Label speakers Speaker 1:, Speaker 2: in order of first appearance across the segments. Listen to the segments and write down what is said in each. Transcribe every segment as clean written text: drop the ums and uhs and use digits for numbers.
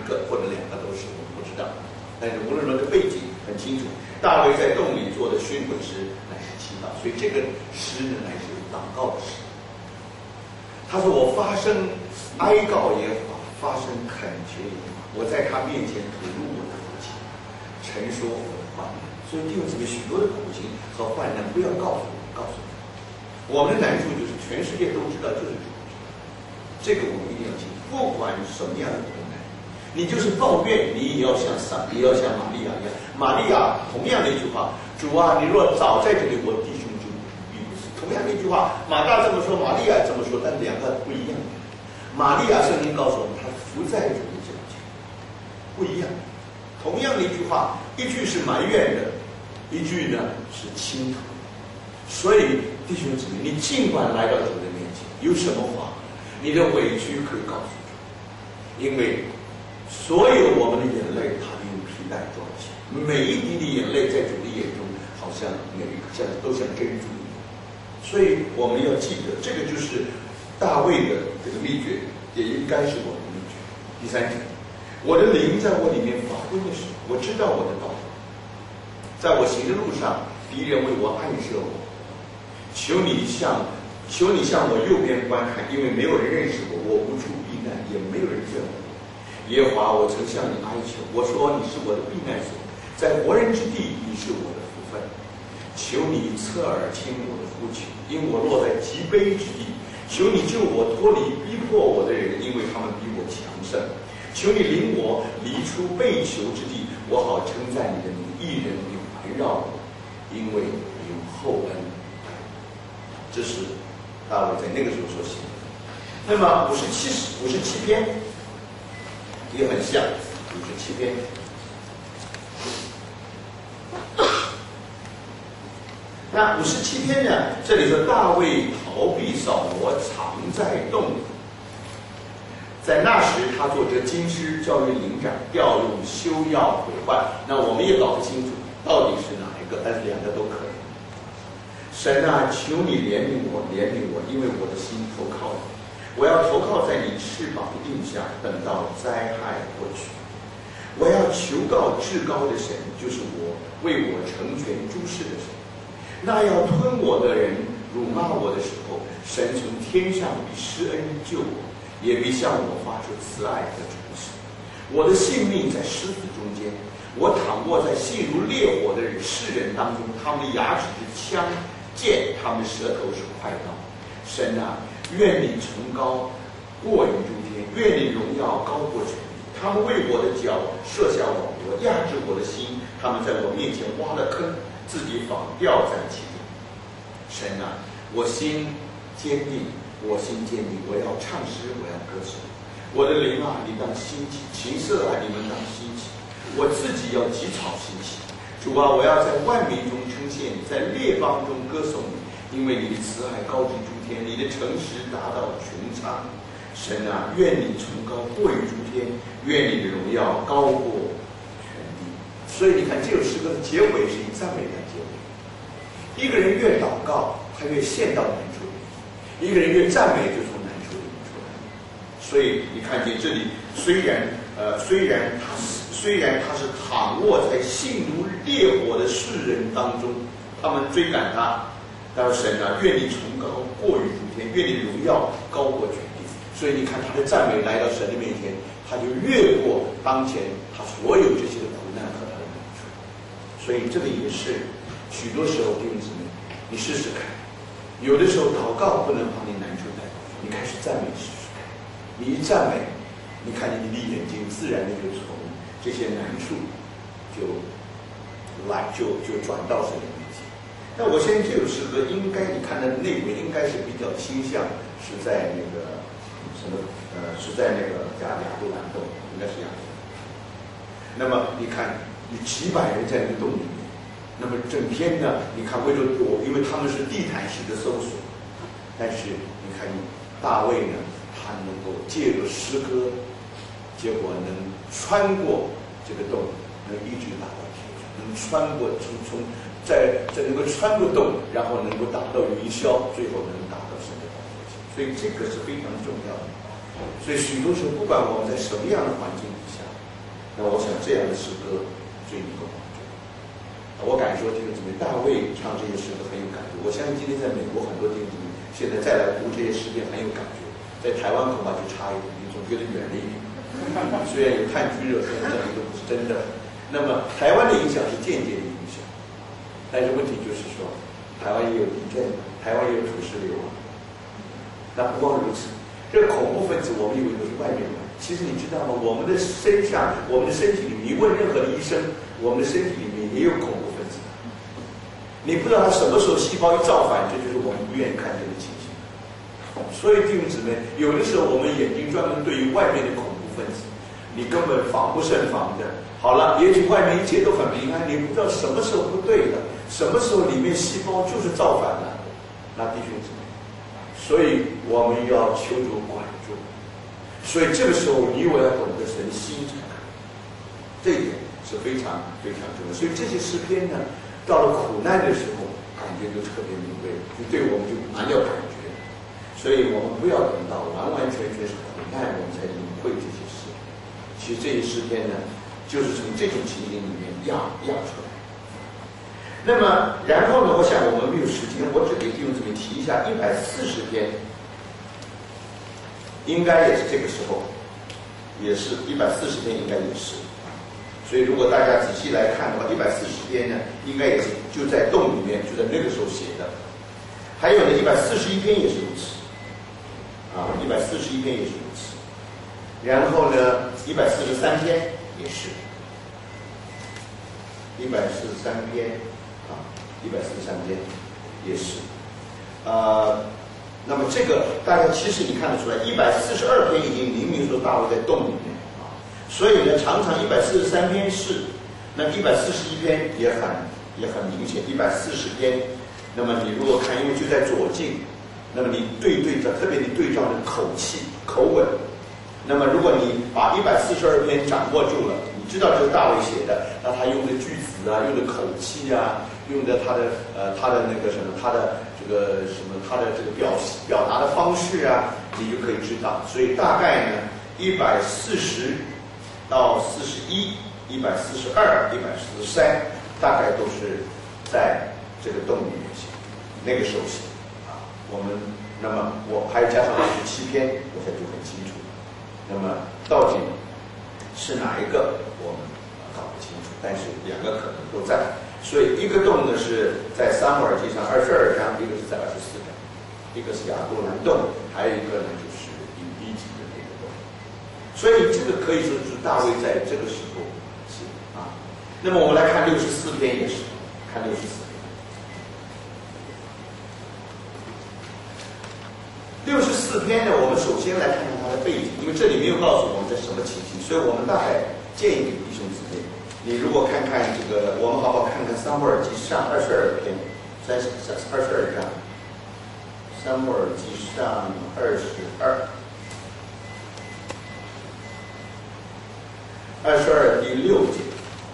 Speaker 1: 个或者两个都是，我们不知道。但是无论如何，背景很清楚。大卫在洞里做的训诲诗乃是祈祷，所以这个诗呢乃是祷告的诗。他说：“我发声哀告耶和华，发声恳求耶和华，我在他面前吐露我的苦情，陈说我的患难。”所以弟兄姊妹，许多的苦情和患难不要告诉我们，告诉你。我们的难处就是全世界都知道，就是主知道。这个我们一定要记住，不管什么样的困难，你就是抱怨，你也要像玛利亚一样。玛利亚同样的一句话：“主啊，你若早在这里，我弟兄就必不死。”同样的一句话，马大这么说，玛利亚这么说，但两个不一样。玛利亚圣经告诉我们，她伏在主的脚前，不一样。同样的一句话，一句是埋怨的，一句呢是倾吐。所以弟兄姊妹，你尽管来到主的面前，有什么话，你的委屈可以告诉主，因为所有我们的眼泪，他用皮带装起，每一滴的眼泪在主的眼中，好像都像珍珠一样。所以我们要记得，这个就是大卫的这个秘诀，也应该是我的秘诀。第三点，我的灵在我里面发挥的时候，我知道我的道路，在我行的路上，敌人为我暗设我。求你向我右边观看，因为没有人认识我，我无处避难，也没有人认我。耶和华，我曾向你哀求，我说你是我的避难所，在活人之地，你是我的福分。求你侧耳听我的呼求，因我落在极悲之地。求你救我脱离逼迫我的人，因为他们比我强盛。求你领我离出被囚之地，我好称赞你的名，一人你环绕我，因为你有厚恩。这是大卫在那个时候所写的。那么57篇也很像57篇。那57篇呢？这里说大卫逃避扫罗，藏在洞里。在那时，他做这经师，教育营长，调用修要毁坏。那我们也搞不清楚到底是哪一个，但是两个都可以。神啊，求你怜悯我，因为我的心投靠你。我要投靠在你翅膀的荫下，等到灾害过去。我要求告至高的神，就是为我成全诸事的神。那要吞我的人辱骂我的时候，神从天上必施恩救我，也必向我发出慈爱和诚实。我的性命在狮子中间，我躺卧在性如烈火的世人当中，他们的牙齿是枪剑，他们的舌头是快刀。神啊，愿你崇高过于诸天，愿你荣耀高过全地。他们为我的脚设下网罗，压制我的心。他们在我面前挖了坑，自己仿掉在其中。神啊，我心坚定，我要唱诗，我要歌颂。我的灵啊，你当兴起；琴瑟啊，你们当兴起。我自己要极吵兴起。主啊，我要在万民中称谢你，在列邦中歌颂你，因为你的慈爱高至诸天，你的诚实达到穹苍。神啊，愿你崇高过于诸天，愿你的荣耀高过全地。所以你看，这首诗歌的结尾是以赞美来结尾。一个人越祷告，他越陷到难处里；一个人越赞美，就从难处里出来。所以你看见这里，虽然他是躺卧在性如烈火的世人当中，他们追赶他，但是神啊，愿你崇高过于诸天，愿你荣耀高过全地。所以你看他的赞美来到神的面前，他就越过当前他所有这些的苦难和他的难处。所以这个也是许多时候弟兄姊妹，你试试看，有的时候祷告不能把你难处带过去，你开始赞美试试看。你一赞美，你看见你的眼睛自然的就从这些难处就转到神的面前。那我相信这首诗歌应该你看它的内文应该是比较倾向是在那个是在那个亚杜兰洞，应该是亚杜兰。那么你看有几百人在那个洞里面，那么整天呢，你看为了躲，因为他们是地毯式的搜索，但是你看大卫呢，他能够借着诗歌，结果能穿过这个洞，能一直打到天上，能穿过在能够穿过洞，然后能够打到云霄，最后能打到神的宝座前。所以这个是非常重要的。所以许多时候，不管我们在什么样的环境之下， 这样的诗歌最能够帮助。我敢说，弟兄姊妹，大卫唱这些诗歌很有感觉。我相信今天在美国很多弟兄姊妹现在再来读这些诗篇很有感觉，在台湾恐怕就差一点，你总觉得远了一点。虽然有炭疽热，但这里都不是真的。那么台湾的影响是间接的影响，但是问题就是说，台湾也有地震，台湾也有土石流。那不光如此，这个恐怖分子我们以为都是外面的，其实你知道吗？我们的身上，我们的身体里面，你问任何的医生，我们的身体里面也有恐怖分子。你不知道他什么时候细胞一造反，这就是我们不愿意看见的情形。所以弟兄姊妹，有的时候我们眼睛专门对于外面的恐怖分子，你根本防不胜防的。好了，也许外面一切都很平安，你不知道什么时候不对的，什么时候里面细胞就是造反了。那弟兄姊妹，所以我们要求主管住。所以这个时候，你我要懂得神心肠，这一点是非常非常重要。所以这些诗篇呢，到了苦难的时候，感觉就特别敏锐，就对我们就蛮有感觉。所以我们不要等到完完全全是苦难，我们才领会这些诗。其实这些诗篇呢，就是从这种情形里面压出来。那么，然后呢，我想我们没有时间，我只给弟兄姊妹提一下140篇。应该也是这个时候，也是140篇，应该也是。所以如果大家仔细来看的话，140篇呢，应该也是就在洞里面，就在那个时候写的。还有呢，141篇也是如此，啊，141篇也是如此。然后呢，143篇也是，143篇啊，143篇也是，那么这个大家其实你看得出来，142篇已经明明说大卫在洞里面啊，所以呢，常常143篇是，那141篇也很明显，140篇，那么你如果看，因为就在左近，那么你对照，特别你对照的口气口吻，那么如果你把142篇掌握住了，你知道这是大卫写的，那他用的句子啊，用的口气啊，用的他的那个什么，他的这个什么，他的这个表达的方式啊，你就可以知道。所以大概呢，140到41、142、143，大概都是在这个洞里面写，那个时候写啊。那么我还加上27篇，我才就很清楚。那么到底是哪一个，我们搞不清楚，但是两个可能都在。所以一个洞呢是在撒母耳记上22章，一个是在24章，一个是亚杜兰洞，还有一个呢就是以利己的那个洞。所以这个可以说是大卫在这个时候写啊。那么我们来看64篇也是，看64篇。64篇呢，我们首先来看看它的背景，因为这里没有告诉我们在什么情形，所以我们大概建议给弟兄姊妹，你如果看看这个，我们好好看看撒母耳记上22篇，22章，撒母耳记上22第6节，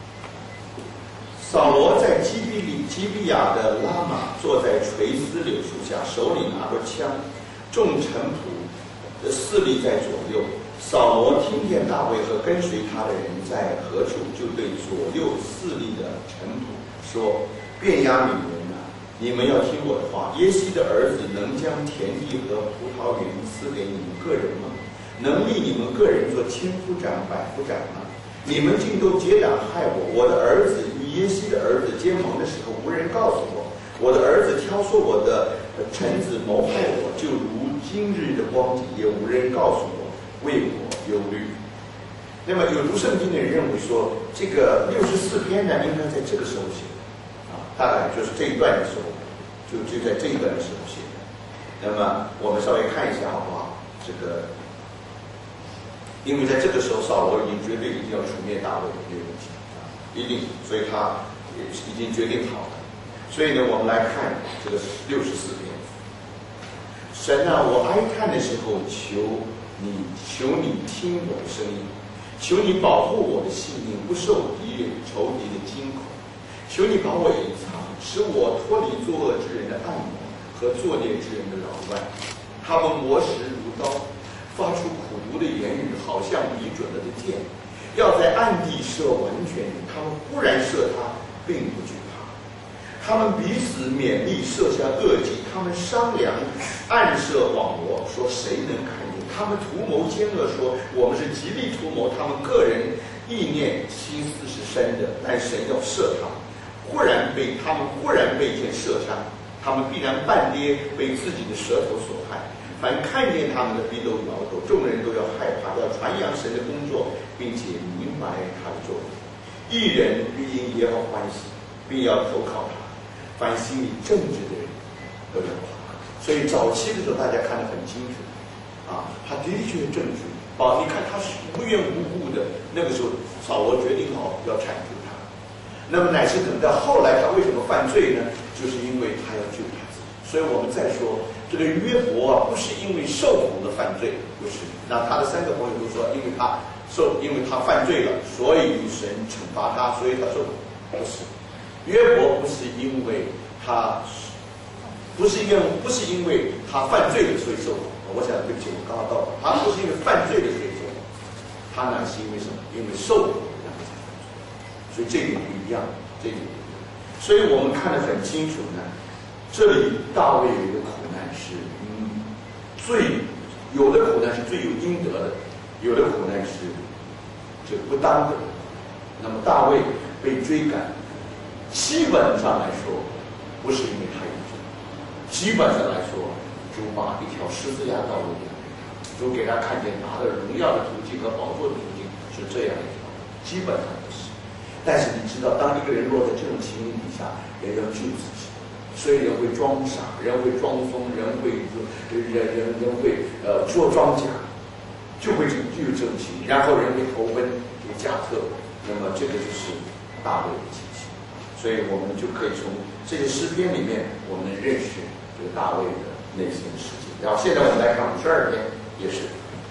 Speaker 1: 扫罗在基比亚的拉玛坐在垂丝柳树下，手里拿着枪，众臣仆侍立在左右。扫罗听见大卫和跟随他的人在何处，就对左右侍立的臣仆说：便雅悯人啊，你们要听我的话。耶西的儿子能将田地和葡萄园赐给你们个人吗？能立你们个人做千夫长、百夫长吗？你们竟都结党害我。我的儿子与耶西的儿子结盟的时候，无人告诉我。我的儿子挑唆我的臣子谋害我，就如今日的光景，也无人告诉我，为我忧虑。那么有读圣经的人认为说，这个64篇呢，应该在这个时候写的啊，大概就是这一段的时候，就在这一段的时候写的。那么我们稍微看一下好不好？这个，因为在这个时候，扫罗已经绝对一定要除灭大卫的这个问题啊，一定，所以他也已经决定好了。所以呢，我们来看这个64篇。神啊，我哀叹的时候，求你听我的声音，求你保护我的性命，不受敌人仇敌的惊恐。求你把我隐藏，使我脱离作恶之人的暗谋和作孽之人的扰乱。他们磨石如刀，发出苦毒的言语，好像笔准了的剑。 要在暗地设完全人，他们忽然射他，并不惧怕。他们彼此勉励，设下恶计，他们商量，暗设网罗，说谁能看见？他们图谋奸恶，说我们是极力图谋。他们个人意念心思是深的，但神要射他们。他们忽然被箭射伤，他们必然半跌，被自己的舌头所害。凡看见他们的，必都摇头，众人都要害怕，要传扬神的工作，并且明白他的作为。义人必因耶和华欢喜，并要投靠他。凡心里正直的人都要夸。所以早期的时候，大家看得很清楚，他的确正直。你看他是无缘无故的，那个时候扫罗决定好要铲除他。那么乃是等到后来他为什么犯罪呢？就是因为他要救他自己。所以我们再说这个约伯不是因为受苦的犯罪，不是。那他的3个朋友都说，因为他犯罪了，所以神惩罚他，所以他受苦。不是，约伯不是因为他犯罪了所以受苦。我想对不起，我刚刚到了，他不是因为犯罪的所以受苦，他呢是因为什么？因为受苦然后才犯罪。所以这点不一样，所以我们看得很清楚呢。这里大卫有一个苦难是有的苦难是罪有应得的，有的苦难是这个不当的。那么大卫被追赶，基本上来说不是因为他有罪，基本上来说主把一条十字架道路给他，主给他看见拿的荣耀的途径和宝座的途径是这样一条，基本上不是。但是你知道，当一个人落在这种情形底下，人要救自己，所以人会装傻，人会装疯，人会做装假，就有这种情形，然后人会投奔给加特。那么这个就是大卫的情形。所以我们就可以从这些诗篇里面，我们能认识这个大卫的内心世界。然后现在我们来看52篇，也是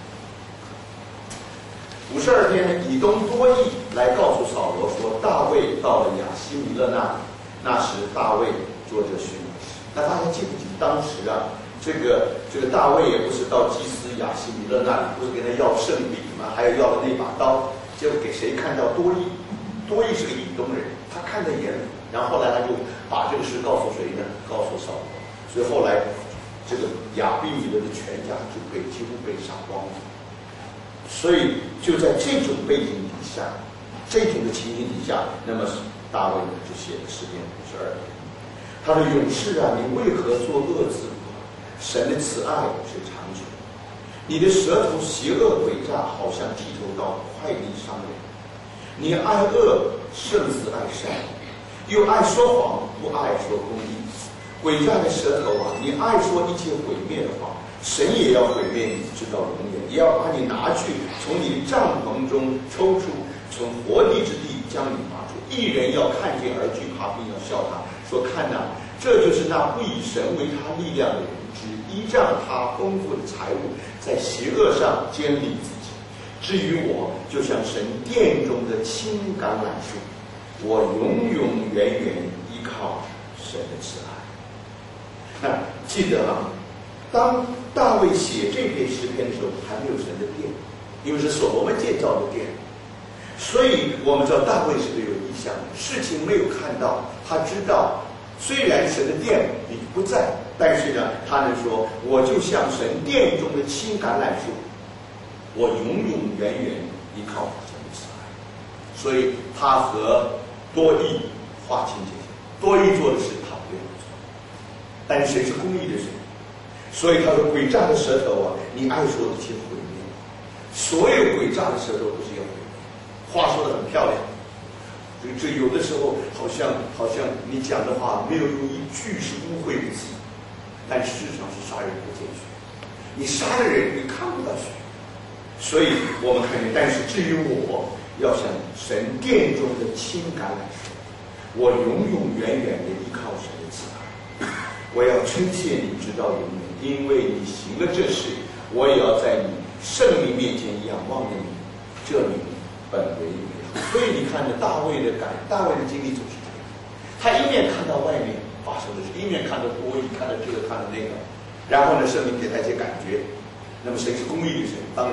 Speaker 1: 52篇，以东多益来告诉扫罗说，大卫到了亚希米勒那里，那时大卫做着巡逻使。那大家记不记得当时这个大卫也不是到祭司亚希米勒那里，不是跟他要圣礼吗？还有要了那把刀，结果给谁看到？多益是个以东人，他看在眼里，然后后来他就把这个事告诉谁呢？告诉扫罗。所以后来这个亚比米勒的全家就几乎被杀光了。所以就在这种背景底下，这种的情形底下，那么大卫呢就写了诗篇52篇。他说：“勇士啊，你为何作恶自苦？神的慈爱是长久。你的舌头邪恶诡诈，好像剃头刀，快利伤人。你爱恶胜似爱善，又爱说谎，不爱说公义。诡诈的舌头啊，你爱说一切毁灭的话，神也要毁灭你，直到永远，也要把你拿去，从你帐篷中抽出，从活地之地将你拔出。义人要看见而惧怕，并要笑他，说：看哪，这就是那不以神为他力量的人，只依仗他丰富的财物，在邪恶上坚立自己。至于我，就像神殿中的青橄榄树，我永永远远依靠神的慈爱。”那记得当大卫写这篇诗篇的时候，还没有神的殿，因为是所罗门建造的殿，所以我们知道大卫是个有意向的，事情没有看到，他知道虽然神的殿已不在，但是呢，他能说：我就像神殿中的青橄榄树，我永永远远依靠神的慈爱。所以他和多益划清界限，多益做的事他不要做，但是谁是公义的神？所以他说：诡诈的舌头啊，你爱说一切毁灭。所有诡诈的舌头都是要毁灭。话说得很漂亮，这有的时候好像你讲的话没有用一句是污秽的字，但事实上是杀人不见血。你杀了人，你看不到血。所以我们看见，但是至于我，要像神殿中的青橄榄树，我永永远远的依靠神的慈爱。我要称谢你直到永远，因为你行了这事，我也要在你圣灵面前仰望着你，这名本为美好。所以你看着大卫的经历总是这样，他一面看到外面发生的事，一面看到多益，看到这个，看到那个，然后呢，圣灵给他一些感觉。那么谁是公义的神？当然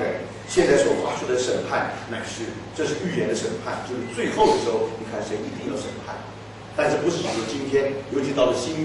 Speaker 1: 现在所发出的审判，这是预言的审判，就是最后的时候，你看神一定要审判。但是不是指说今天，尤其到了新